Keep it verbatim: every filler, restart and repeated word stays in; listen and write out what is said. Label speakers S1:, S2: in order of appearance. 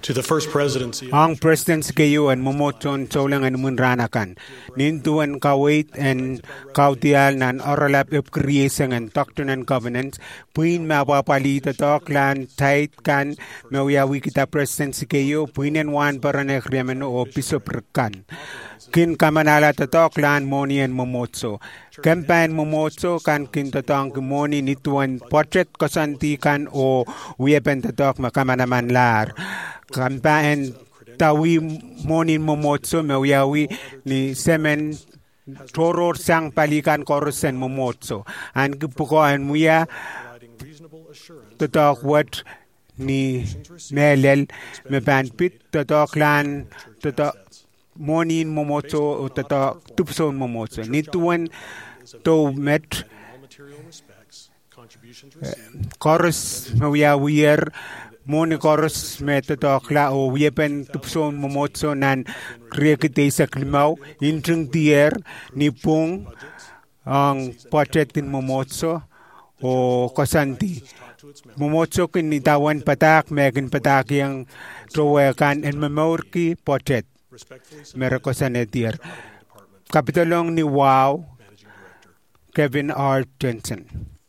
S1: to the first presidency.
S2: Ang presidency kayo an momoton taulang an munranakan. Nintuan kawait and kautial nan oralap of creation and doctrine and covenants. Puin mapapalita toklan tight kan mawiyawi kita presidency kayo. Puinen wan paranek riaman o pisoperkan. Kin kamanala tatoklan moni and momotso. Campaign momotso kan kin tatong moni nituan portrait kasanti kan o weapon tatok makamanaman lar. Campaign tawi moni momotso mawiyawi ni semen toror sang palikan korusen momotso. An kipukoan muya tatok what ni melel mebanpit tatok lan tatok Monin momotso o tata tupson momotso. Nituan to met chorus mawiyawir moni chorus met tata kla o weapon tupson momotso nan kriekite sa klimaw intring tier nipong ang portrait momotso o kasanti. Momotso kin nitawan patak megan patak yang trowekan and memorki portrait. Merako sa netier. Kapitolong ni Wow, Kevin R. Jensen.